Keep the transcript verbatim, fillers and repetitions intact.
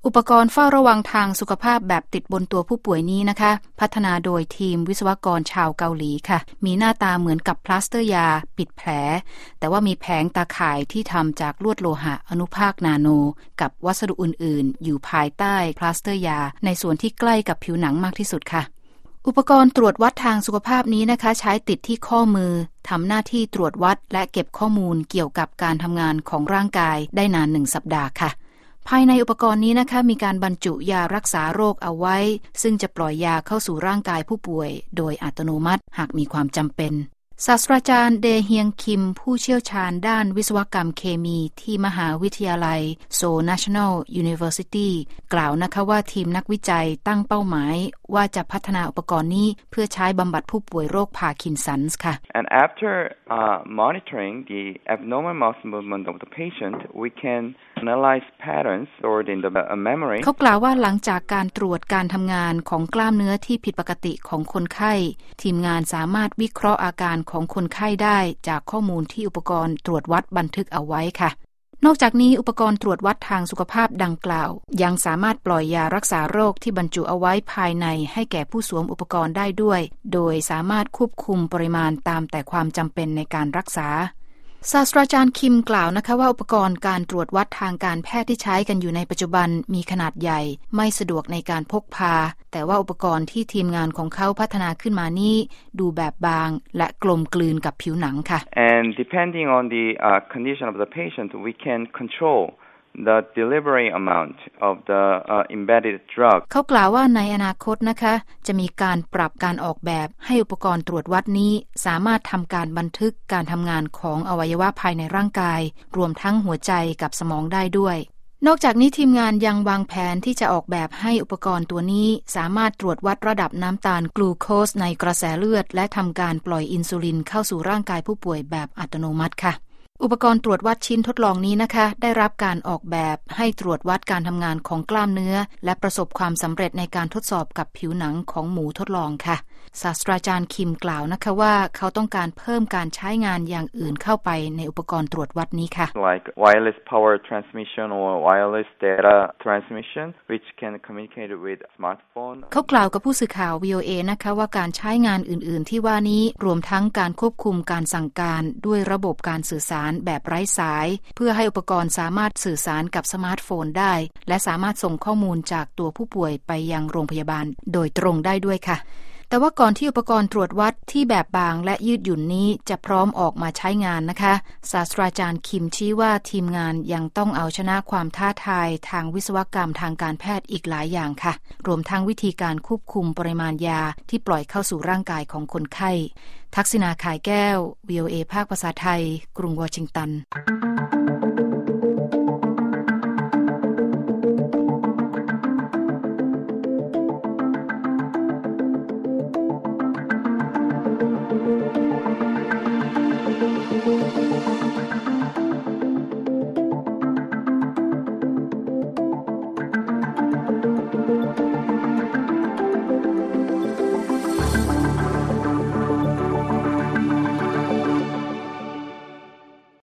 อุปกรณ์เฝ้าระวังทางสุขภาพแบบติดบนตัวผู้ป่วยนี้นะคะพัฒนาโดยทีมวิศวกรชาวเกาหลีค่ะมีหน้าตาเหมือนกับพลาสเตอร์ยาปิดแผลแต่ว่ามีแผงตาข่ายที่ทำจากลวดโลหะอนุภาคนาโนกับวัสดุอื่นๆอยู่ภายใต้พลาสเตอร์ยาในส่วนที่ใกล้กับผิวหนังมากที่สุดค่ะอุปกรณ์ตรวจวัดทางสุขภาพนี้นะคะใช้ติดที่ข้อมือทำหน้าที่ตรวจวัดและเก็บข้อมูลเกี่ยวกับการทำงานของร่างกายได้นานหนึ่งสัปดาห์ค่ะภายในอุปกรณ์นี้นะคะมีการบรรจุยารักษาโรคเอาไว้ซึ่งจะปล่อยยาเข้าสู่ร่างกายผู้ป่วยโดยอัตโนมัติหากมีความจำเป็นศาสตราจารย์เดเฮียงคิมผู้เชี่ยวชาญด้านวิศวกรรมเคมีที่มหาวิทยาลัยโซล National University กล่าวนะคะว่าทีมนักวิจัยตั้งเป้าหมายว่าจะพัฒนาอุปกรณ์นี้เพื่อใช้บำบัดผู้ป่วยโรคพาร์กินสันส์ค่ะ And after uh, monitoring the abnormal muscle movement of the patient, we can analyze patterns stored in the memory. เขากล่าวว่าหลังจากการตรวจการทำงานของกล้ามเนื้อที่ผิดปกติของคนไข้ทีมงานสามารถวิเคราะห์อาการของคนไข้ได้จากข้อมูลที่อุปกรณ์ตรวจวัดบันทึกเอาไว้ค่ะนอกจากนี้อุปกรณ์ตรวจวัดทางสุขภาพดังกล่าวยังสามารถปล่อยยารักษาโรคที่บรรจุเอาไว้ภายในให้แก่ผู้สวมอุปกรณ์ได้ด้วยโดยสามารถควบคุมปริมาณตามแต่ความจำเป็นในการรักษาศาสตราจารย์คิมกล่าวนะคะว่าอุปกรณ์การตรวจวัดทางการแพทย์ที่ใช้กันอยู่ในปัจจุบันมีขนาดใหญ่ไม่สะดวกในการพกพาแต่ว่าอุปกรณ์ที่ทีมงานของเขาพัฒนาขึ้นมานี้ดูแบบบางและกลมกลืนกับผิวหนังค่ะ And depending on the uh, condition of the patient, we can control the delivery amount of the uh, embedded drug เขากล่าวว่าในอนาคตนะคะจะมีการปรับการออกแบบให้อุปกรณ์ตรวจวัดนี้สามารถทำการบันทึกการทำงานของอวัยวะภายในร่างกายรวมทั้งหัวใจกับสมองได้ด้วยนอกจากนี้ทีมงานยังวางแผนที่จะออกแบบให้อุปกรณ์ตัวนี้สามารถตรวจวัดระดับน้ำตาลกลูโคสในกระแสเลือดและทำการปล่อยอินซูลินเข้าสู่ร่างกายผู้ป่วยแบบอัตโนมัติค่ะอุปกรณ์ตรวจวัดชิ้นทดลองนี้นะคะได้รับการออกแบบให้ตรวจวัดการทำงานของกล้ามเนื้อและประสบความสำเร็จในการทดสอบกับผิวหนังของหมูทดลองค่ะศาสตราจารย์คิมกล่าวนะคะว่าเขาต้องการเพิ่มการใช้งานอย่างอื่นเข้าไปในอุปกรณ์ตรวจวัดนี้ค่ะ Like wireless power transmission or wireless data transmission which can communicate with smartphone เขากล่าวกับผู้สื่อข่าว วี โอ เอ นะคะว่าการใช้งานอื่นๆที่ว่านี้รวมทั้งการควบคุมการสั่งการด้วยระบบการสื่อสารแบบไร้สายเพื่อให้อุปกรณ์สามารถสื่อสารกับสมาร์ทโฟนได้และสามารถส่งข้อมูลจากตัวผู้ป่วยไปยังโรงพยาบาลโดยตรงได้ด้วยค่ะแต่ว่าก่อนที่อุปกรณ์ตรวจวัดที่แบบบางและยืดหยุ่นนี้จะพร้อมออกมาใช้งานนะคะศาสตราจารย์คิมชี้ว่าทีมงานยังต้องเอาชนะความท้าทายทางวิศวกรรมทางการแพทย์อีกหลายอย่างค่ะรวมทั้งวิธีการควบคุมปริมาณยาที่ปล่อยเข้าสู่ร่างกายของคนไข้ทักษิณา ข่ายแก้ว วี โอ เอ ภาคภาษาไทยกรุงวอชิงตัน